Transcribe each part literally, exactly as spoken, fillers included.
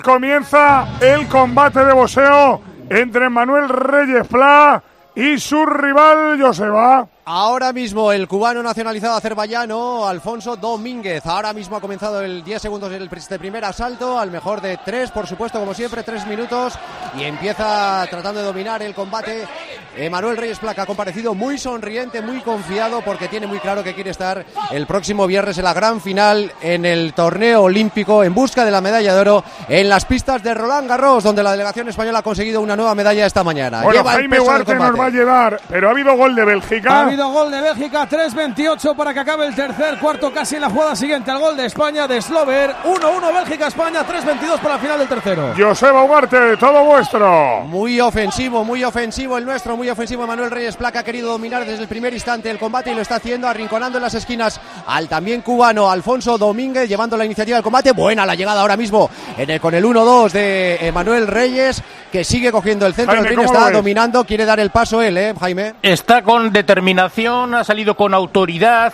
Comienza el combate de boxeo entre Manuel Reyes Pla y su rival Joseba. Ahora mismo el cubano nacionalizado azerbaiyano Alfonso Domínguez. Ahora mismo ha comenzado el diez segundos del este primer asalto, al mejor de tres, por supuesto, como siempre, tres minutos. Y empieza tratando de dominar el combate eh, Manuel Reyes Pla, que ha comparecido muy sonriente, muy confiado, porque tiene muy claro que quiere estar el próximo viernes en la gran final en el torneo olímpico en busca de la medalla de oro en las pistas de Roland Garros, donde la delegación española ha conseguido una nueva medalla esta mañana. Bueno, Lleva Jaime Huarte nos va a llevar, pero ha habido gol de Bélgica. Ha habido gol de Bélgica, tres veintiocho para que acabe el tercer cuarto, casi en la jugada siguiente al gol de España, de Slover. uno uno Bélgica-España, tres veintidós para el final del tercero. Joseba Ugarte, todo vuestro. Muy ofensivo, muy ofensivo el nuestro, muy ofensivo Manuel Reyes Pla, que ha querido dominar desde el primer instante el combate y lo está haciendo, arrinconando en las esquinas al también cubano Alfonso Domínguez, llevando la iniciativa del combate. Buena la llegada ahora mismo en el, con el uno dos de Manuel Reyes, que sigue cogiendo el centro del ring, está dominando, quiere dar el paso él, ¿eh, Jaime? Está con determinación, ha salido con autoridad,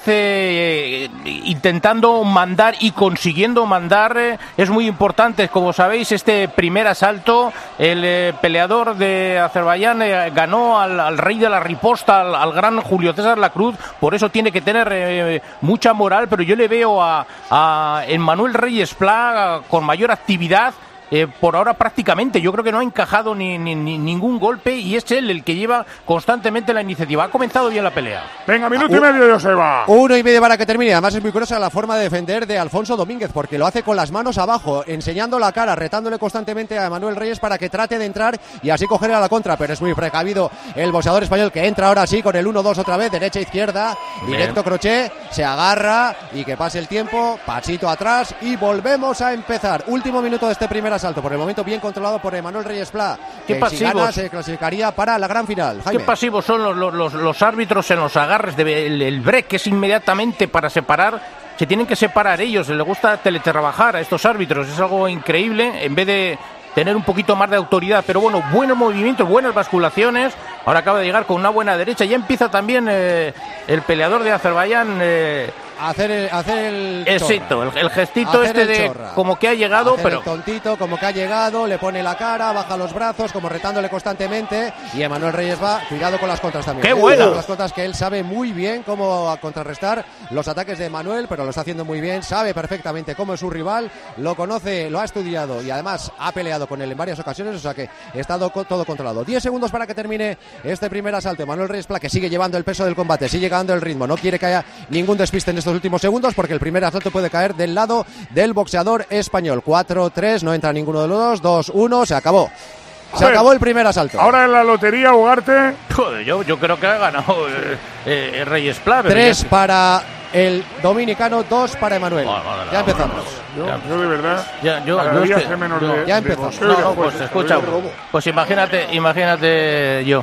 eh, intentando mandar y consiguiendo mandar. Eh, es muy importante, como sabéis, este primer asalto. El eh, peleador de Azerbaiyán eh, ganó al, al rey de la riposta, al, al gran Julio César Lacruz, por eso tiene que tener eh, mucha moral, pero yo le veo a, a Manuel Reyes Pla con mayor actividad. Eh, por ahora prácticamente, yo creo que no ha encajado ni, ni, ni ningún golpe y es él el que lleva constantemente la iniciativa. Ha comenzado bien la pelea. Venga, minuto uh, y medio, Joseba. Uno y medio para que termine. Además es muy curiosa la forma de defender de Alfonso Domínguez, porque lo hace con las manos abajo, enseñando la cara, retándole constantemente a Manuel Reyes para que trate de entrar y así coger a la contra, pero es muy precavido el boxeador español, que entra ahora sí con el uno dos otra vez, derecha-izquierda, directo crochet, se agarra y que pase el tiempo, pasito atrás y volvemos a empezar. Último minuto de este primer asalto, por el momento bien controlado por Manuel Reyes Pla, que si gana se clasificaría para la gran final. Jaime. Qué pasivos son los, los, los árbitros en los agarres, de, el, el break, que es inmediatamente para separar. Se tienen que separar ellos, les gusta teletrabajar a estos árbitros, es algo increíble, en vez de tener un poquito más de autoridad, pero bueno, buenos movimientos, buenas basculaciones. Ahora acaba de llegar con una buena derecha, ya empieza también eh, el peleador de Azerbaiyán eh, hacer el, hacer el Exacto, el, el gestito hacer este el de chorra. Como que ha llegado, hacer pero el tontito, como que ha llegado, le pone la cara, baja los brazos, como retándole constantemente. Y Emanuel Reyes va, cuidado con las contras también. ¡Qué buena! Con las contras, que él sabe muy bien cómo contrarrestar los ataques de Manuel, pero lo está haciendo muy bien, sabe perfectamente cómo es su rival, lo conoce, lo ha estudiado y además ha peleado con él en varias ocasiones, o sea que está todo controlado. diez segundos para que termine este primer asalto. Emanuel Reyes Pla, que sigue llevando el peso del combate, sigue llevando el ritmo, no quiere que haya ningún despiste en estos últimos segundos, porque el primer asalto puede caer del lado del boxeador español. cuatro tres, no entra ninguno de los dos, dos uno, se acabó. Se Joder, acabó el primer asalto. Ahora en la lotería, Ugarte. Joder, yo, yo creo que ha ganado eh, eh, Reyes Pla. Tres ya... para el dominicano, dos para Emanuel. Bueno, bueno, ya bueno, empezamos. Yo, ya, yo de verdad. Ya, yo, yo es que, menos yo, de, ya empezamos. No, no, pues escucha, pues imagínate, imagínate yo.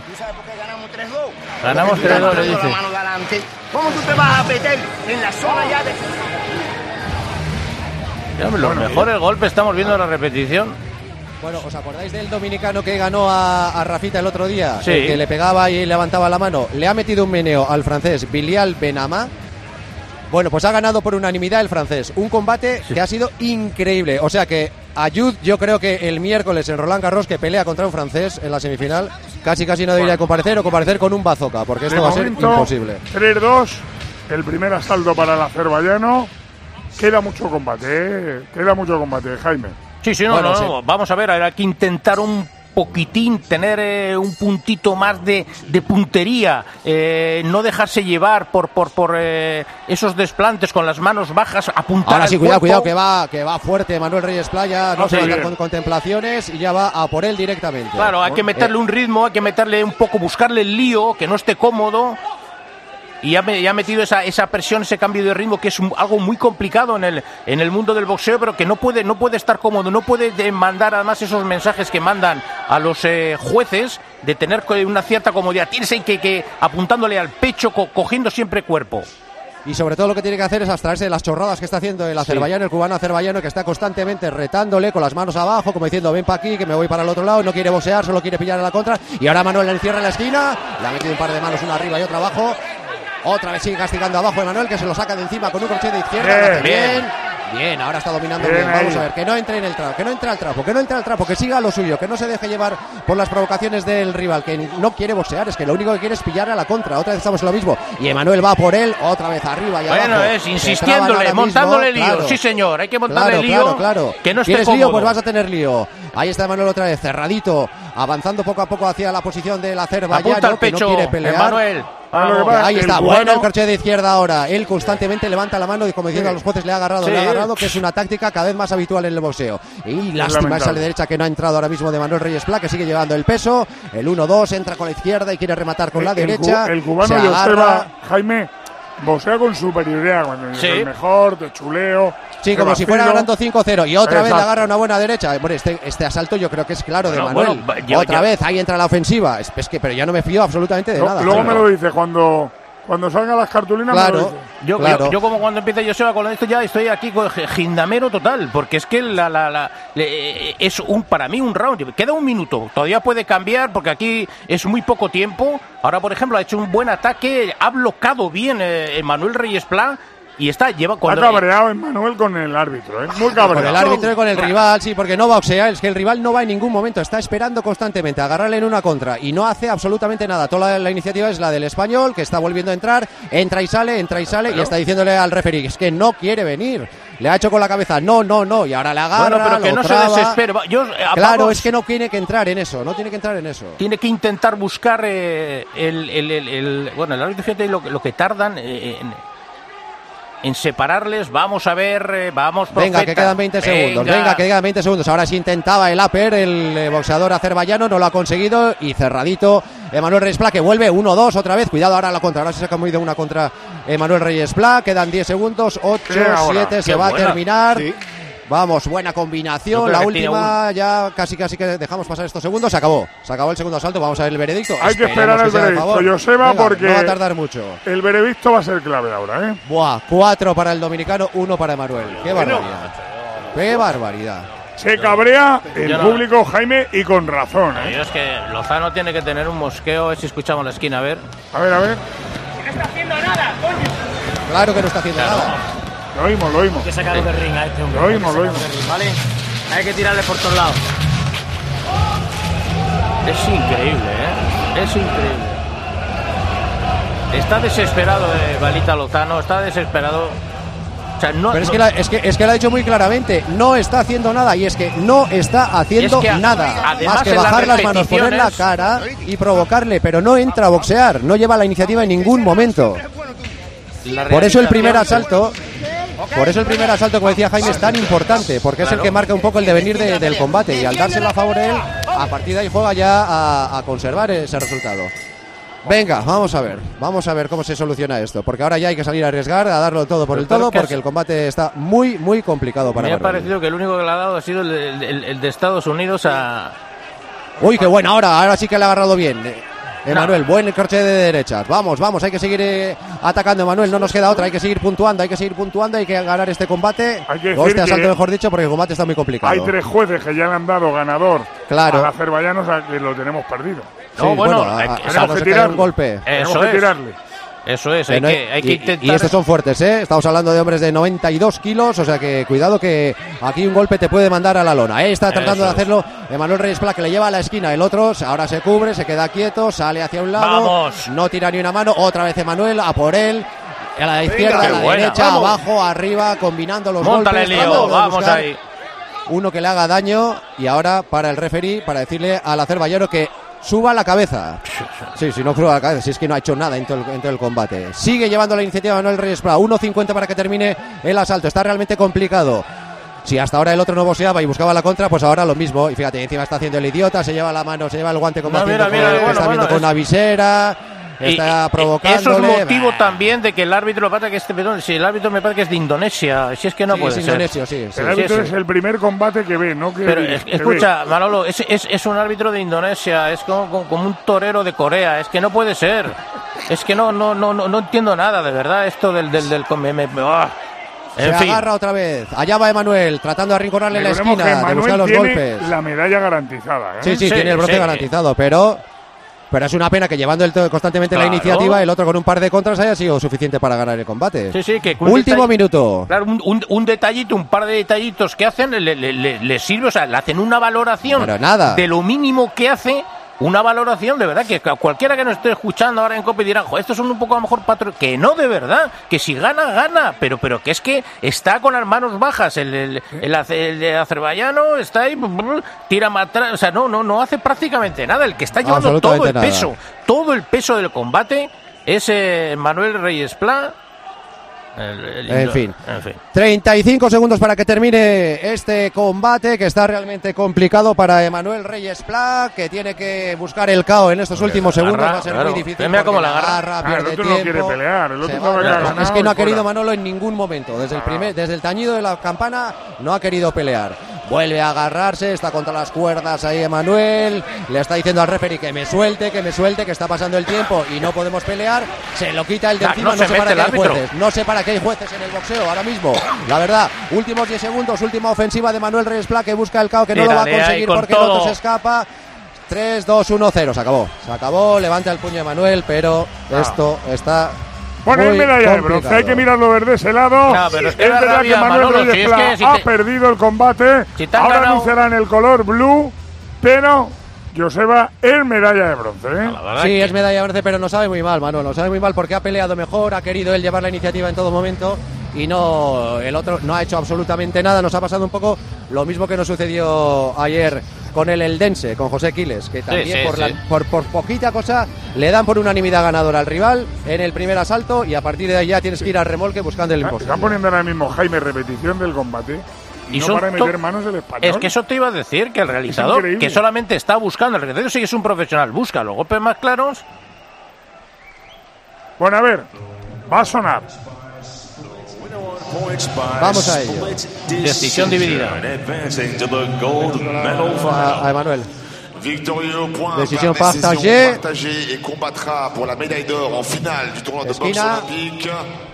Ganamos tres dos, le dice. ¿Cómo tú te vas a meter en la zona ya de...? Ya, los bueno, mejores golpes estamos viendo en la repetición. Bueno, ¿os acordáis del dominicano que ganó a, a Rafita el otro día? Sí. El que le pegaba y levantaba la mano. Le ha metido un meneo al francés Bilial Benama. Bueno, pues ha ganado por unanimidad el francés. Un combate sí. que ha sido increíble. O sea que Ayud, yo creo que el miércoles en Roland Garros, que pelea contra un francés en la semifinal, casi casi no debería comparecer o comparecer con un bazooka, porque esto de va momento, a ser imposible. tres dos, el primer asalto para el azerbaiyano. Queda mucho combate, ¿eh? Queda mucho combate, Jaime. Sí, sí, no, bueno, no, sí. no, vamos a ver, hay que intentar un poquitín, tener eh, un puntito más de, de puntería, eh, no dejarse llevar por por por eh, esos desplantes con las manos bajas, apuntar. Ahora sí, al cuidado, cuerpo. cuidado, que va que va fuerte Manuel Reyes Pla, no, no se va a quedar con contemplaciones y ya va a por él directamente. Claro, hay que meterle eh. un ritmo, hay que meterle un poco, buscarle el lío, que no esté cómodo. Y ha, ha metido esa, esa presión, ese cambio de ritmo, que es un, algo muy complicado en el, en el mundo del boxeo, pero que no puede, no puede estar cómodo, no puede mandar además esos mensajes que mandan a los eh, jueces de tener una cierta comodidad. Tienes que, que apuntándole al pecho, co, cogiendo siempre cuerpo. Y sobre todo lo que tiene que hacer es abstraerse de las chorradas que está haciendo el azerbaiyano, sí. el cubano azerbaiyano, que está constantemente retándole con las manos abajo, como diciendo ven para aquí, que me voy para el otro lado, no quiere boxear, solo quiere pillar a la contra. Y ahora Manuel le encierra en la esquina, le ha metido un par de manos, una arriba y otra abajo. Otra vez sigue castigando abajo Emanuel, que se lo saca de encima con un crochet de izquierda. Bien, bien. Bien, ahora está dominando bien. bien. Vamos a ver, que no entre en el trapo, que no entre al trapo, que no entre al trapo, que siga lo suyo, que no se deje llevar por las provocaciones del rival, que no quiere boxear, es que lo único que quiere es pillar a la contra. Otra vez estamos en lo mismo. Y Emanuel va por él, otra vez arriba y bueno, abajo. es insistiéndole, montándole lío. Claro. Sí, señor, hay que montarle claro, lío. Claro, claro. Que no esté ¿Quieres cómodo. lío? Pues vas a tener lío. Ahí está Emanuel otra vez, cerradito, avanzando poco a poco hacia la posición del azerbaiyano. Apunta al pecho, que no quiere pelear. Emanuel. Ahí está, el bueno cubano. el corche de izquierda ahora. Él constantemente levanta la mano y como diciendo sí. a los jueces le ha agarrado, sí. le ha agarrado, que es una táctica cada vez más habitual en el boxeo. Y es lástima esa de derecha que no ha entrado ahora mismo de Manuel Reyes Pla, que sigue llevando el peso. El uno dos entra con la izquierda y quiere rematar con el, la derecha. El, el cubano Joseba, Jaime, boxea con superioridad, cuando sí. es el mejor, de chuleo. Sí, como si fuera ganando cinco cero. Y otra Exacto. vez le agarra una buena derecha. Bueno, este, este asalto yo creo que es claro de bueno, Manuel. Bueno, yo, otra yo. vez, ahí entra la ofensiva. Es, es que, pero ya no me fío absolutamente de no, nada. Luego Jaime. me lo dice cuando... Cuando salgan las cartulinas, claro, me lo dice. Yo, claro. yo, yo como cuando empieza Joseba con esto ya estoy aquí con gindamero total, porque es que la, la, la, le, es un para mí un round. Queda un minuto, todavía puede cambiar porque aquí es muy poco tiempo. Ahora, por ejemplo, ha hecho un buen ataque, ha bloqueado bien eh, Manuel Reyes Pla. Y está, lleva cuando... Ha cabreado Emanuel con el árbitro, ¿eh? Muy cabreado. Con el árbitro y con el rival, sí, porque no boxea, es que el rival no va en ningún momento, está esperando constantemente a agarrarle en una contra y no hace absolutamente nada. Toda la, la iniciativa es la del español, que está volviendo a entrar, entra y sale, entra y sale, pero... y está diciéndole al referee, es que no quiere venir. Le ha hecho con la cabeza, no, no, no, y ahora le agarra, bueno, pero que lo no traba. se desespere. Yo, eh, claro, vamos, es que no tiene que entrar en eso, no tiene que entrar en eso. Tiene que intentar buscar eh, el, el, el, el... Bueno, el árbitro, fíjate lo, lo que tardan eh, en... en separarles. Vamos a ver, eh, vamos profeta. Venga, que quedan veinte segundos, venga. venga, que quedan veinte segundos. Ahora sí intentaba el upper, el eh, boxeador azerbaiyano, no lo ha conseguido y cerradito Emanuel Reyes Pla, que vuelve uno dos otra vez, cuidado ahora la contra, ahora sí se ha comido una contra Emanuel Reyes Pla, quedan diez segundos, ocho, siete, se va buena. a terminar. Sí. Vamos, buena combinación, la última un... ya casi casi que dejamos pasar estos segundos, se acabó, se acabó el segundo asalto, vamos a ver el veredicto. Hay que esperar al veredicto, Joseba, Venga, porque no va a tardar mucho. El veredicto va a ser clave ahora, ¿eh? Buah, cuatro para el dominicano, uno para Emanuel, qué barbaridad, qué barbaridad. Se cabrea el no, público, Jaime, y con razón, ¿eh? Yo es que Lozano tiene que tener un mosqueo, a ver si escuchamos la esquina, a ver. A ver, a ver. No está haciendo nada, coño. Claro que no está haciendo claro. nada. Lo oímos, lo oímos. Hay que sacarlo del ring a este hombre. Lo oímos, lo oímos. ¿Vale? Hay que tirarle por todos lados. Es increíble, ¿eh? Es increíble. Está desesperado eh, Balita Lozano, está desesperado. O sea, no, Pero es, no, que la, es, que, es que lo ha dicho muy claramente, no está haciendo nada, y es que no está haciendo es que, nada, más que bajar las manos, poner la cara y provocarle, pero no entra a boxear, no lleva la iniciativa en ningún momento. Por eso el primer asalto... Por eso el primer asalto, como decía Jaime, es tan importante, porque es el que marca un poco el devenir de, del combate, y al dárselo a favor él, a partir de ahí juega ya a, a conservar ese resultado. Venga, vamos a ver, vamos a ver cómo se soluciona esto, porque ahora ya hay que salir a arriesgar, a darlo todo por el todo, porque el combate está muy, muy complicado para Me ha parecido que el único que le ha dado ha sido el, el, el de Estados Unidos a... Uy, qué bueno, ahora, ahora sí que le ha agarrado bien. Emanuel, no. Buen corche de derechas. Vamos, vamos, hay que seguir eh, atacando, Emanuel. No nos queda otra, hay que seguir puntuando, hay que seguir puntuando, hay que ganar este combate. Hay que o este asalto, que mejor dicho, porque el combate está muy complicado. Hay tres jueces que ya le han dado ganador claro. al azerbaiyano, o sea, que lo tenemos perdido. No, sí, bueno, bueno, hay, a, tenemos a, que tirarle un golpe. Tenemos Eso que tirarle. Es. Eso es, hay no, que, hay que y, intentar... Y estos son fuertes, ¿eh? Estamos hablando de hombres de noventa y dos kilos, o sea que cuidado que aquí un golpe te puede mandar a la lona. Ahí está tratando Eso de hacerlo Emanuel Reyes Pla, que le lleva a la esquina, el otro ahora se cubre, se queda quieto, sale hacia un lado, Vamos. no tira ni una mano, otra vez Emanuel, a por él, a la izquierda, Venga, a la buena. derecha, Vamos. abajo, arriba, combinando los Móntale golpes. Lío. Vamos ahí. Uno que le haga daño y ahora para el referee, para decirle al azerbaiyano que suba la cabeza. Sí, si no suba la cabeza, si es que no ha hecho nada en todo el, en todo el combate. Sigue llevando la iniciativa Manuel Reyes Pla. uno cincuenta para que termine el asalto. Está realmente complicado. Si hasta ahora el otro no boxeaba y buscaba la contra, pues ahora lo mismo. Y fíjate, encima está haciendo el idiota, se lleva la mano, se lleva el guante como no, haciendo mira, mira, con, bueno, está bueno, viendo con es... una visera. Está provocándole. Eso es motivo bah. también de que el árbitro, lo que pasa que este, perdón, si el árbitro me parece que es de Indonesia, si es que no sí, puede es ser. Indonesio, sí, sí, el árbitro sí, es sí. el primer combate que ve, ¿no? Que Pero ve, es, que escucha, ve. Manolo, es, es, es un árbitro de Indonesia, es como, como, como un torero de Corea, es que no puede ser. Es que no, no, no, no, no entiendo nada, de verdad, esto del, del, del, del me, me, oh. Se en fin. agarra otra vez. Allá va Emanuel, tratando de arrinconarle la esquina, de buscar los golpes. La medalla garantizada, ¿eh? Sí, sí, sí tiene el bronce sí. garantizado, pero... Pero es una pena que llevando el constantemente Claro. la iniciativa, el otro con un par de contras haya sido suficiente para ganar el combate. Sí, sí, que un Último detalle- minuto. Claro, un, un, un detallito, un par de detallitos que hacen, le, le, le- le sirve, o sea, le hacen una valoración Pero nada. de lo mínimo que hace, una valoración de verdad, que cualquiera que nos esté escuchando ahora en COPE dirá, jo, estos son un poco a lo mejor patro... Que no, de verdad, que si gana, gana, pero pero que es que está con las manos bajas, el, el, el, ace- el de azerbaiyano está ahí, tira más atrás, o sea, no, no, no hace prácticamente nada, el que está llevando todo Absolutamente el nada. peso, todo el peso del combate es eh, Manuel Reyes Pla. El- el En indio- fin. en fin. treinta y cinco segundos para que termine este combate que está realmente complicado para Emanuel Reyes Pla, que tiene que buscar el K O en estos últimos segundos. agarra, Va a ser claro. muy difícil. Mira cómo porque la agarra. Ah, el pierde otro no tiempo. quiere pelear, el otro Se sabe va- que ha es ganado que no ha y querido fuera. Manolo en ningún momento. Desde el Ah. primer, desde el tañido de la campana no ha querido pelear. Vuelve a agarrarse, está contra las cuerdas ahí Emanuel, le está diciendo al referee que me suelte, que me suelte, que está pasando el tiempo y no podemos pelear. Se lo quita el de Ah, encima, no no, se sé mete para el qué hay árbitro. jueces. No sé para qué hay jueces en el boxeo ahora mismo. La verdad, últimos diez segundos, última ofensiva de Manuel Reyes Pla, que busca el K O, que no Tira lo va a de ahí conseguir con porque el otro todo. se escapa. tres, dos, uno, cero, se acabó. Se acabó, levanta el puño de Manuel, pero Ah. esto está Bueno, muy hay medalla de bronce, complicado. hay que mirarlo desde ese lado. No, pero es que es da verdad rabia, que Manuel Manolo, Reyes si es Pla que si ha te- perdido el combate. Si te han Ahora ganado- anunciarán el color blue, pero Joseba es medalla de bronce. ¿eh? La verdad Sí, que- es medalla de bronce, pero nos sabe muy mal, Manuel. Nos sabe muy mal porque ha peleado mejor, ha querido él llevar la iniciativa en todo momento y no el otro no ha hecho absolutamente nada. Nos ha pasado un poco lo mismo que nos sucedió ayer con el Eldense, con José Quiles, que también sí, por, sí. la- por, por poquita cosa le dan por unanimidad ganadora al rival en el primer asalto y a partir de ahí ya tienes que ir al remolque buscando el Ah, imposible. Están poniendo ahora mismo Jaime repetición del combate. Y, Y no son para de to- meter manos el español. Es que eso te iba a decir, que el realizador, increíble. que solamente está buscando, el realizador sí que es un profesional, busca los golpes más claros. Bueno, a ver, va a sonar. Vamos a ello. Decisión dividida. A, a Emanuel. Victorieux point Décision par décision partagée. partagée et combattra pour la médaille d'or en finale du tournoi de boxe Esquina. olympique.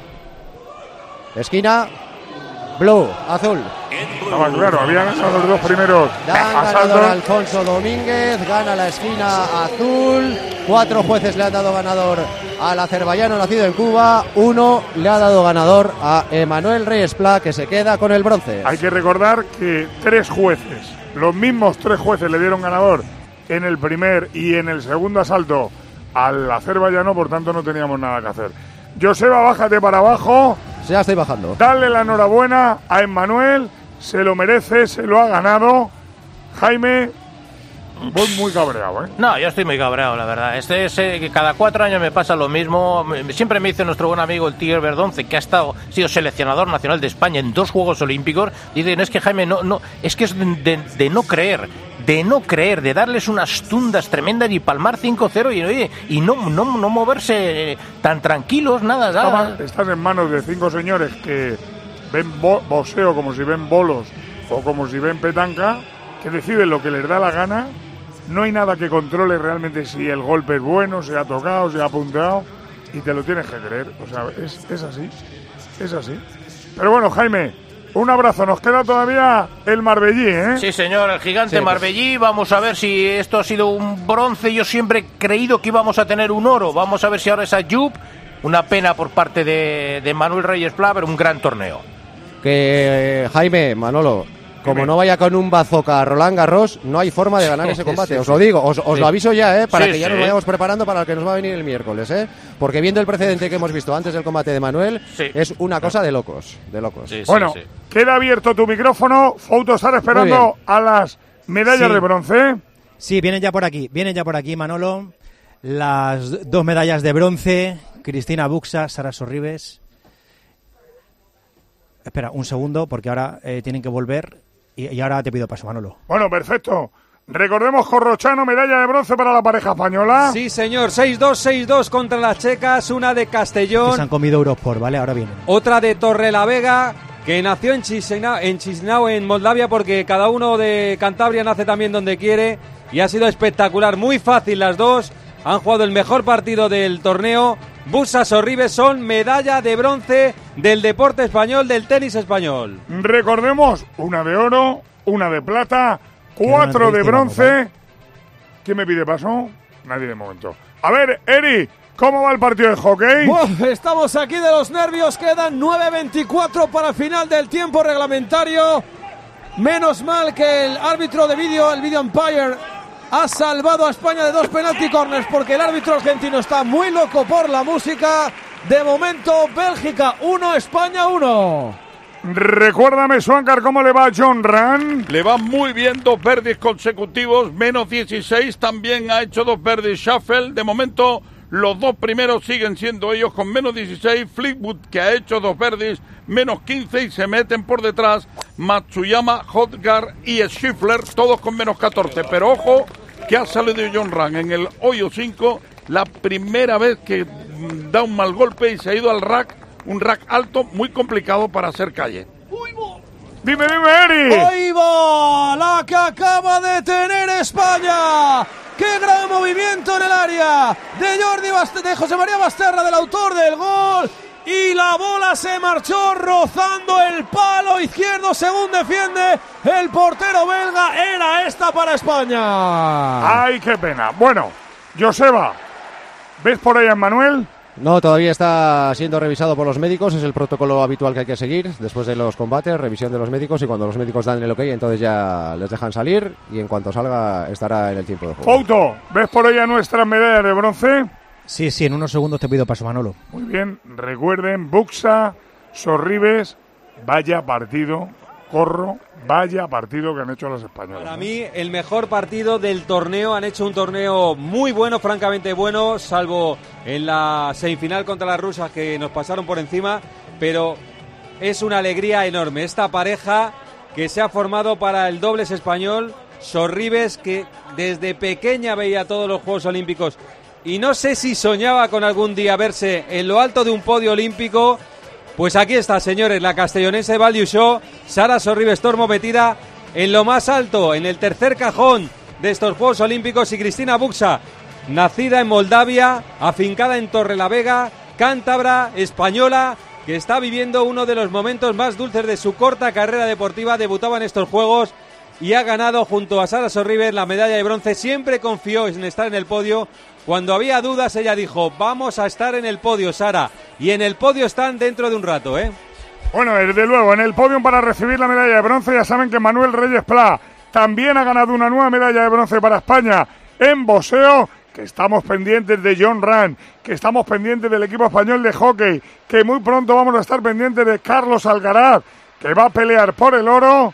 Esquina, blue, azul. Estaba claro, habían ganado los dos primeros Dan ganador asaltos. Alfonso Domínguez, gana la esquina azul. Cuatro jueces le han dado ganador al azerbaiyano nacido en Cuba. Uno le ha dado ganador a Emanuel Reyes Pla, que se queda con el bronce. Hay que recordar que tres jueces, los mismos tres jueces le dieron ganador en el primer y en el segundo asalto al azerbaiyano, por tanto no teníamos nada que hacer. Joseba, bájate para abajo, Ya estoy bajando. dale la enhorabuena a Emmanuel, se lo merece, se lo ha ganado. Jaime, voy muy cabreado, ¿eh? No, yo estoy muy cabreado, la verdad. Este es eh, que cada cuatro años me pasa lo mismo. Me- Siempre me dice nuestro buen amigo el Tigre Verdonce, que ha estado sido seleccionador nacional de España en dos Juegos Olímpicos. Dicen, es que Jaime, no, no, es que es de, de- de no creer, de no creer, de darles unas tundas tremendas y palmar cinco cero y, oye, y no, no, no moverse eh, tan tranquilos, nada, nada. Estaba- Están en manos de cinco señores que ven bo- boxeo como si ven bolos o como si ven petanca, que deciden lo que les da la gana. No hay nada que controle realmente si el golpe es bueno, si ha tocado, si ha apuntado, y te lo tienes que creer. O sea, es, es así, es así. Pero bueno, Jaime, un abrazo. Nos queda todavía el Marbellí, ¿eh? Sí, señor, el gigante Sí, pues. Marbellí. Vamos a ver si esto ha sido un bronce. Yo siempre he creído que íbamos a tener un oro. Vamos a ver si ahora es Ayub. Una pena por parte de, de Manuel Reyes Pla, pero un gran torneo. Que eh, Jaime, Manolo, como Dime. no vaya con un bazooka a Roland Garros, no hay forma de ganar ese combate. Os lo digo, os, os Sí. lo aviso ya, ¿eh? Para Sí, que ya sí. nos vayamos preparando para el que nos va a venir el miércoles, ¿eh? Porque viendo el precedente que hemos visto antes del combate de Manuel, Sí. es una cosa de locos, de locos. Sí, sí, Bueno, sí. queda abierto tu micrófono. Fouto, estar Muy esperando bien. a las medallas Sí. de bronce. Sí, vienen ya por aquí, vienen ya por aquí, Manolo. Las dos medallas de bronce, Cristina Buxa, Sara Sorribes. Espera, un segundo, porque ahora eh, tienen que volver y, y ahora te pido paso, Manolo. Bueno, perfecto. Recordemos Corrochano, medalla de bronce para la pareja española. Sí, señor. seis dos, seis dos contra las checas. Una de Que se han Castellón, comido Eurosport, ¿vale? Ahora vienen. otra de Torrelavega, que nació en Chisinau, en Chisinau, en Moldavia, porque cada uno de Cantabria nace también donde quiere. Y ha sido espectacular. Muy fácil las dos. Han jugado el mejor partido del torneo. Buxa Sorribes son medalla de bronce del deporte español, del tenis español. Recordemos, una de oro, una de plata, cuatro de entrevista y vamos, bronce. ¿Quién me pide paso? nadie de momento. A ver, Eri, ¿cómo va el partido de hockey? Uf, estamos aquí de los nervios, quedan nueve veinticuatro para el final del tiempo reglamentario. Menos mal que el árbitro de vídeo, el video umpire, ha salvado a España de dos penalty corners porque el árbitro argentino está muy loco por la música. De momento, Bélgica uno, España uno. Recuérdame, Swankar, ¿cómo le va a John Ran? Le va muy bien, dos verdes consecutivos, menos dieciséis, también ha hecho dos verdes Shuffle. De momento, los dos primeros siguen siendo ellos con menos dieciséis. Fleetwood, que ha hecho dos verdes, menos quince, y se meten por detrás Matsuyama, Hodgar y Schiffler, todos con menos catorce. Pero ojo, que ha salido John Ran en el hoyo cinco, la primera vez que da un mal golpe y se ha ido al rack, un rack alto, muy complicado para hacer calle. Dime, dime, Eri. ¡Ahí va! La que acaba de tener España. ¡Qué gran movimiento en el área! De Jordi Bast- de José María Basterra, del autor del gol. Y la bola se marchó rozando el palo izquierdo según defiende el portero belga. Era esta para España. ¡Ay, qué pena! Bueno, Joseba, ¿ves por ahí a Manuel? No, todavía está siendo revisado por los médicos, es el protocolo habitual que hay que seguir después de los combates, revisión de los médicos, y cuando los médicos dan el ok, entonces ya les dejan salir y en cuanto salga estará en el tiempo de juego. Fouto, ¿ves por ahí a nuestras medallas de bronce? Sí, sí, en unos segundos te pido paso, Manolo. Muy bien, recuerden, Buxa, Sorribes, vaya partido, Corro, vaya partido que han hecho los españoles. Para mí, el mejor partido del torneo. Han hecho un torneo muy bueno, francamente bueno, salvo en la semifinal contra las rusas, que nos pasaron por encima, pero es una alegría enorme. Esta pareja que se ha formado para el dobles español, Sorribes, que desde pequeña veía todos los Juegos Olímpicos y no sé si soñaba con algún día verse en lo alto de un podio olímpico. Pues aquí está, señores, la castellonense Valdiusó, Sara Sorribes Tormo, metida en lo más alto, en el tercer cajón de estos Juegos Olímpicos, y Cristina Buxa, nacida en Moldavia, afincada en Torrelavega, cántabra, española, que está viviendo uno de los momentos más dulces de su corta carrera deportiva. Debutaba en estos Juegos y ha ganado junto a Sara Sorribes la medalla de bronce. Siempre confió en estar en el podio. Cuando había dudas, ella dijo, vamos a estar en el podio, Sara. Y en el podio están dentro de un rato, ¿eh? Bueno, desde luego, en el podio para recibir la medalla de bronce, ya saben que Manuel Reyes Pla también ha ganado una nueva medalla de bronce para España en boxeo, que estamos pendientes de John Ran, que estamos pendientes del equipo español de hockey, que muy pronto vamos a estar pendientes de Carlos Alcaraz, que va a pelear por el oro,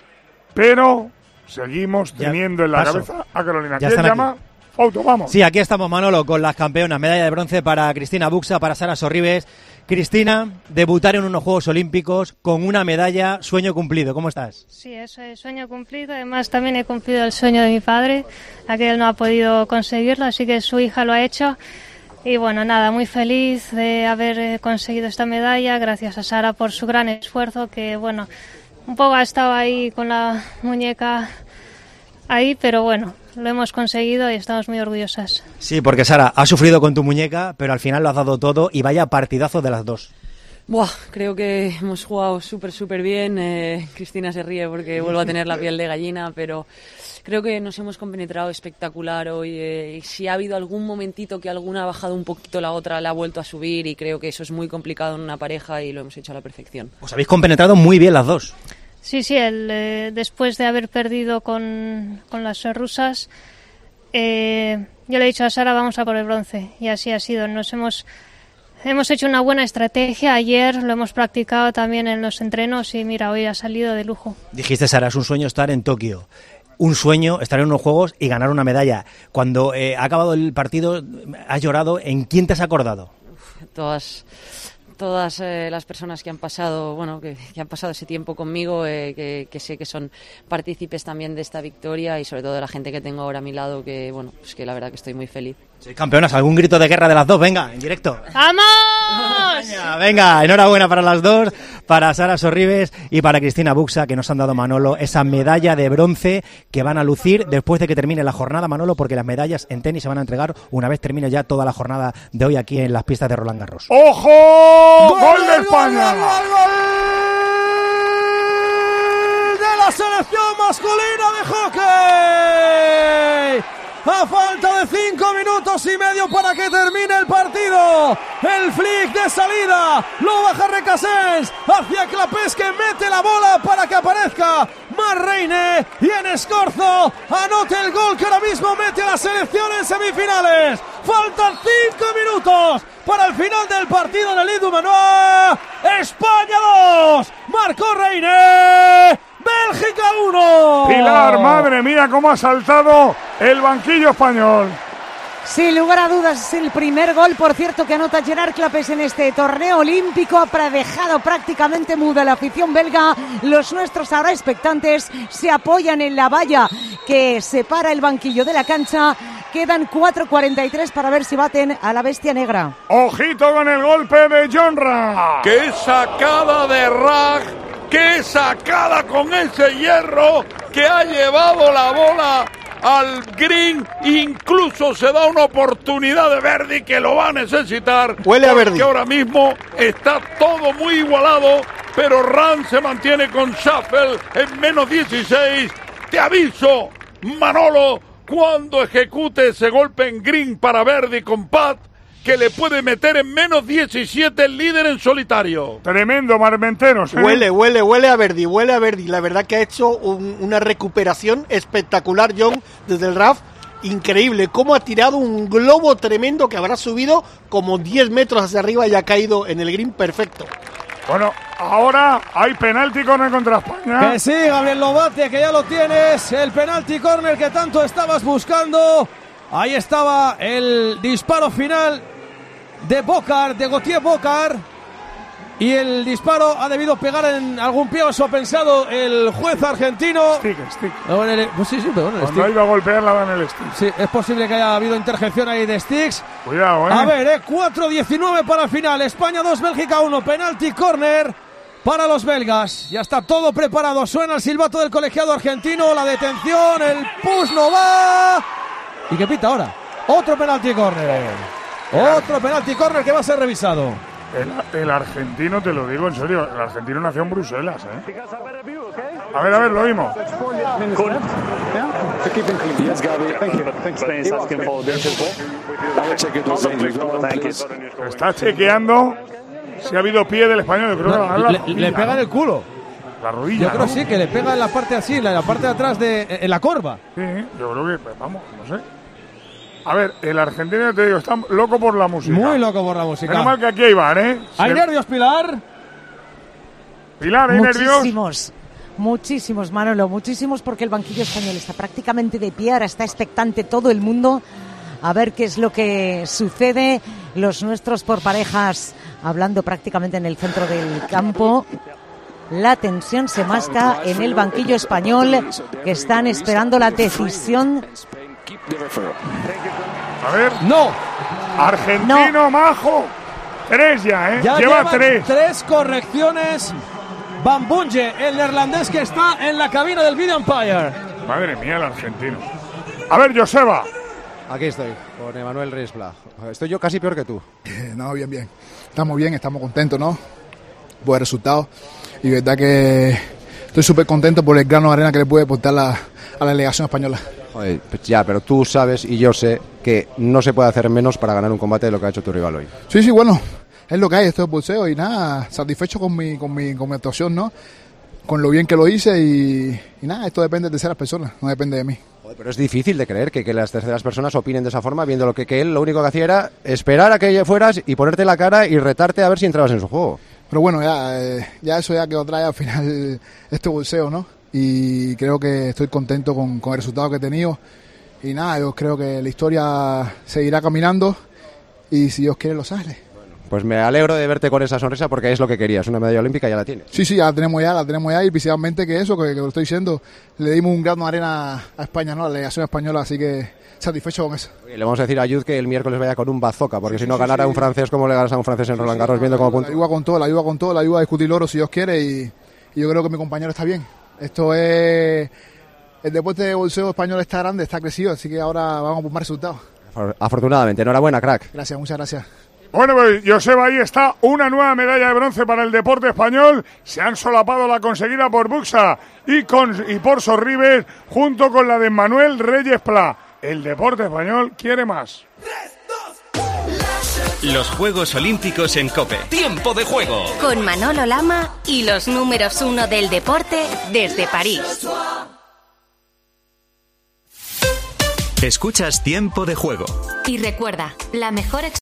pero seguimos Ya, teniendo en la paso. cabeza a Carolina. Ya ¿Quién están llama? aquí. Fauto, vamos. Sí, aquí estamos, Manolo, con las campeonas. Medalla de bronce para Cristina Buxa, para Sara Sorribes. Cristina, debutar en unos Juegos Olímpicos con una medalla, sueño cumplido. ¿Cómo estás? Sí, eso es sueño cumplido. Además, también he cumplido el sueño de mi padre, a que él no ha podido conseguirlo, así que su hija lo ha hecho. Y bueno, nada, muy feliz de haber conseguido esta medalla. Gracias a Sara por su gran esfuerzo, que bueno, un poco ha estado ahí con la muñeca ahí, pero bueno, lo hemos conseguido y estamos muy orgullosas. Sí, porque Sara, has sufrido con tu muñeca, pero al final lo has dado todo y vaya partidazo de las dos. Buah, creo que hemos jugado súper, súper bien. Eh, Cristina se ríe porque vuelvo a tener la piel de gallina, pero creo que nos hemos compenetrado espectacular hoy. Eh, si ha habido algún momentito que alguna ha bajado un poquito, la otra la ha vuelto a subir, y creo que eso es muy complicado en una pareja y lo hemos hecho a la perfección. Os habéis compenetrado muy bien las dos. Sí, sí, el, eh, después de haber perdido con, con las rusas, eh, yo le he dicho a Sara, vamos a por el bronce, y así ha sido. Nos hemos, hemos hecho una buena estrategia ayer, lo hemos practicado también en los entrenos, y mira, hoy ha salido de lujo. Dijiste, Sara, es un sueño estar en Tokio. Un sueño estar en unos Juegos y ganar una medalla. Cuando eh, ha acabado el partido, has llorado. ¿En quién te has acordado? Uf, todas... todas eh, las personas que han pasado, bueno, que, que han pasado ese tiempo conmigo, eh, que, que sé que son partícipes también de esta victoria, y sobre todo de la gente que tengo ahora a mi lado, que bueno, pues que la verdad que estoy muy feliz. Sois campeonas, ¿algún grito de guerra de las dos? Venga, en directo. ¡Vamos! Venga, venga, enhorabuena para las dos, para Sara Sorribes y para Cristina Buxa, que nos han dado, Manolo, esa medalla de bronce que van a lucir después de que termine la jornada, Manolo, porque las medallas en tenis se van a entregar una vez termine ya toda la jornada de hoy aquí en las pistas de Roland Garros. ¡Ojo! ¡Gol, ¡Gol de España! ¡Gol, gol, gol, gol de la selección masculina de hockey! A falta de cinco minutos y medio para que termine el partido. El flick de salida lo baja Recasens hacia Clapés, que mete la bola para que aparezca Marreine, y en Escorzo anote el gol que ahora mismo mete a la selección en semifinales. Faltan cinco minutos para el final del partido en el Idu Manoa. España dos, marcó Reine, Bélgica uno. Pilar, madre mía, cómo ha saltado el banquillo español. Sin lugar a dudas, es el primer gol, por cierto, que anota Gerard Clapés en este torneo olímpico. Ha dejado prácticamente muda la afición belga. Los nuestros, ahora expectantes, se apoyan en la valla que separa el banquillo de la cancha. Quedan cuatro cuarenta y tres para ver si baten a la bestia negra. Ojito con el golpe de John Rah. ¡Qué sacada de Rah! ¡Qué sacada con ese hierro que ha llevado la bola al green! Incluso se da una oportunidad de Verdi, que lo va a necesitar. Huele a Verdi. Que ahora mismo está todo muy igualado, pero Rand se mantiene con Schaffel en menos dieciséis. Te aviso, Manolo, cuando ejecute ese golpe en green para Verdi con Pat, que le puede meter en menos diecisiete el líder en solitario. Tremendo, Marmenteros, ¿eh? Huele, huele, huele a Verdi, huele a Verdi. La verdad que ha hecho un, una recuperación espectacular, John, desde el R A F. Increíble, cómo ha tirado un globo tremendo que habrá subido como diez metros hacia arriba y ha caído en el green perfecto. Bueno, ahora hay penalti córner contra España. Que sí, Gabriel Lobate, que ya lo tienes. El penalti córner que tanto estabas buscando. Ahí estaba el disparo final de Bocar, de Gauthier Bocar, y el disparo ha debido pegar en algún pie, eso ha pensado el juez argentino. Stick, stick. No, en el, pues sí, sí, pero en el Cuando stick. iba a golpear la dan el stick. Sí, es posible que haya habido intervención ahí de sticks. Cuidado, eh. A ver, eh, cuatro diecinueve para el final. España dos, Bélgica uno. Penalti córner para los belgas. Ya está todo preparado. Suena el silbato del colegiado argentino. La detención, el push no va. ¿Y qué pita ahora? Otro penalti córner. Otro penalti córner que va a ser revisado. El, el argentino, te lo digo en serio, el argentino nació en Bruselas, ¿eh? A ver, a ver, lo oímos. Está chequeando si ha habido pie del español. Yo creo que No, la, le, le pega en el culo. La rodilla, Yo creo ¿no? sí, que le pega en la parte así, en la parte de atrás, de, en la corva. Sí, yo creo que, pues, vamos, no sé. A ver, el argentino, te digo, está loco por la música. Muy loco por la música. Menos mal que aquí hay bar, ¿eh? ¿Hay Se... nervios, Pilar? Pilar, ¿hay nervios? Muchísimos, muchísimos, Manolo, muchísimos, porque el banquillo español está prácticamente de pie, ahora está expectante todo el mundo a ver qué es lo que sucede. Los nuestros por parejas hablando prácticamente en el centro del campo. La tensión se masca en el banquillo español, que están esperando la decisión. A ver. No. Argentino, No. majo. Tres ya, ¿eh? Ya Lleva llevan tres. Tres correcciones. Van Bunge, el neerlandés que está en la cabina del Video Empire. Madre mía, el argentino. A ver, Joseba. Aquí estoy, con Emanuel Riespla. Estoy yo casi peor que tú. No, bien, bien. Estamos bien, estamos contentos, ¿no? Buen resultado. Y verdad que estoy súper contento por el grano de arena que le puede aportar la, a la delegación española. Joder, pues ya, pero tú sabes y yo sé que no se puede hacer menos para ganar un combate de lo que ha hecho tu rival hoy. Sí, sí, bueno, es lo que hay, esto es boxeo y nada, satisfecho con mi, con mi, con mi actuación, ¿no? Con lo bien que lo hice y, y nada, esto depende de terceras personas, no depende de mí. Joder, pero es difícil de creer que, que las terceras personas opinen de esa forma, viendo lo que, que él lo único que hacía era esperar a que fueras y ponerte la cara y retarte a ver si entrabas en su juego. Pero bueno, ya, eh, ya eso ya quedó atrás, al final este boxeo, ¿no? Y creo que estoy contento con, con el resultado que he tenido. Y nada, yo creo que la historia seguirá caminando y si Dios quiere lo sale. Pues me alegro de verte con esa sonrisa porque es lo que querías, una medalla olímpica ya la tienes. Sí, sí, ya la tenemos ya, la tenemos ya y principalmente que eso, que, que lo estoy diciendo, le dimos un grano de arena a España, ¿no? A la delegación española, así que satisfecho con eso. Oye, le vamos a decir a Ayud que el miércoles vaya con un bazooka, porque sí, si no sí, ganara sí. un francés, ¿cómo le ganas a un francés en Roland Garros viendo cómo punto? La ayuda con todo, la ayuda con todo, la ayuda a discutir oro si Dios quiere y, y yo creo que mi compañero está bien. Esto es... El deporte de boxeo español está grande, está crecido, así que ahora vamos por más resultados. Afortunadamente, enhorabuena, crack. Gracias, muchas gracias. Bueno, pues Joseba, ahí está una nueva medalla de bronce para el deporte español. Se han solapado la conseguida por Buxa y, con, y por Sorribes junto con la de Manuel Reyes Pla. el deporte español quiere más. Los Juegos Olímpicos en COPE. ¡Tiempo de juego! Con Manolo Lama y los números uno del deporte desde París. Escuchas Tiempo de Juego. Y recuerda, la mejor